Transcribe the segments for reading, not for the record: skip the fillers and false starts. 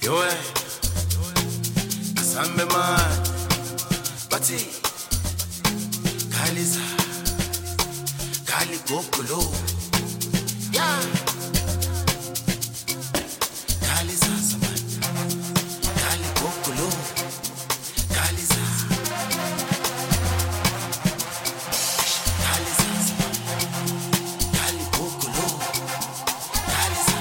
Yo, asambe man, bati, kaliza, kali gokolo, yeah, kaliza saman, kali gokolo, kaliza, kaliza saman, kali gokolo, kaliza.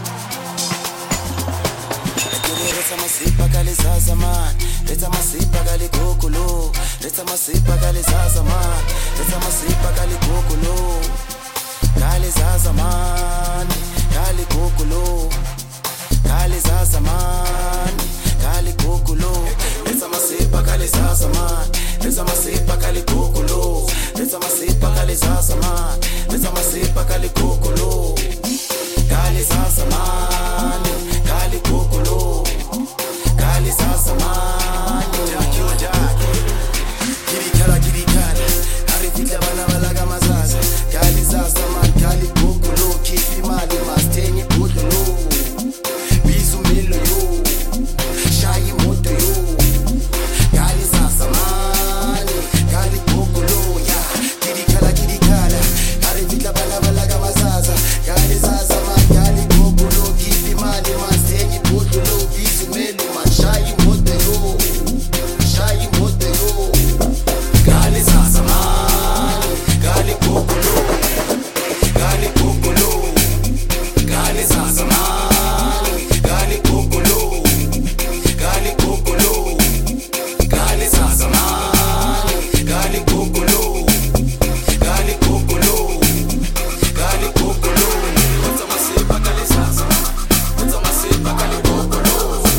Let's masipa kaliza zaman, let's masipa kali gokolo, let's masipa kaliza zaman, let's masipa kali gokolo, kaliza zaman, kali gokolo, kaliza zaman, kali gokolo, let's masipa kaliza zaman, let's masipa kali gokolo, let's masipa kaliza zaman, let's masipa kali gokolo, kaliza zaman, kali gokolo. Kali sasa mani Jackie wa Jackie Kiri kala Harifika bana balaga mazaza Kali sasa mani Kali gokolo Kifi mali mastenyi budolo Bizu milo yo Shayi moto yo Kali sasa mani Kali gokolo ya Kiri kala Harifika bana balaga mazaza Kali sasa mani Kali gokolo Kifi mali mastenyi budolo Bizu milo Shayi modelo, shayi modelo, gali sasa mani, gali gokolo, gali gokolo, gali sasa mani, gali gokolo, gali gokolo, gali sasa mani, gali gokolo, gali gokolo, gali gokolo, wata masipa gali sasa, wata masipa gali gokolo.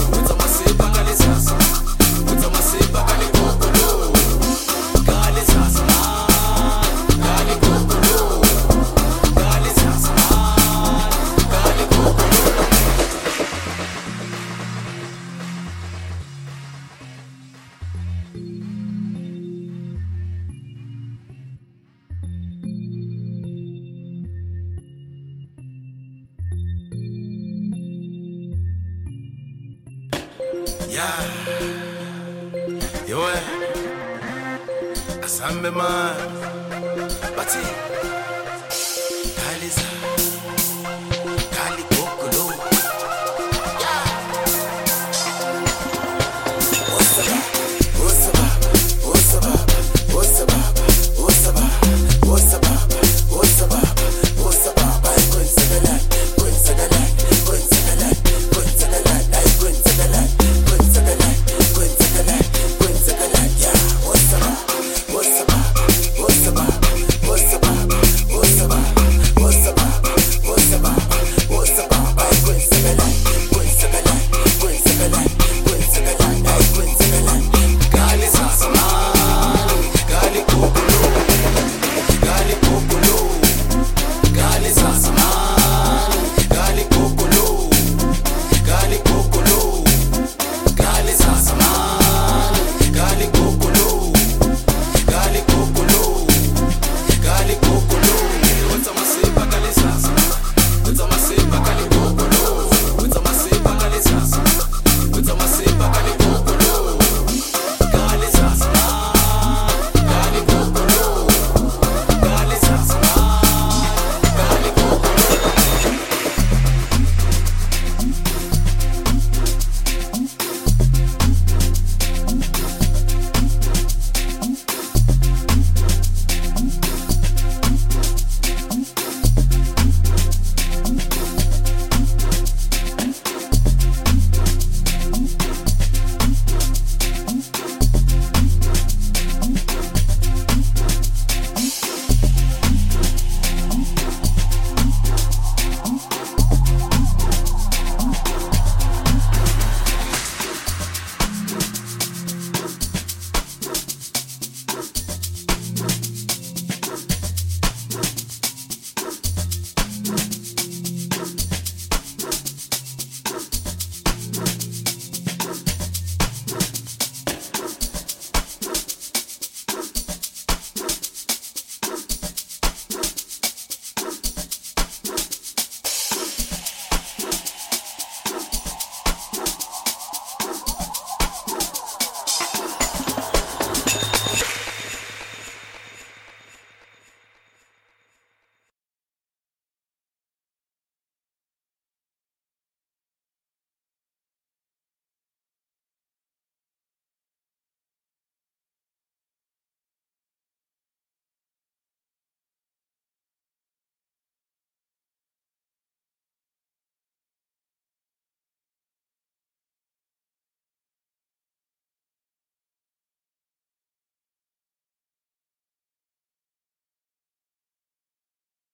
Yeah, yo, asambe man, bati, kaliza.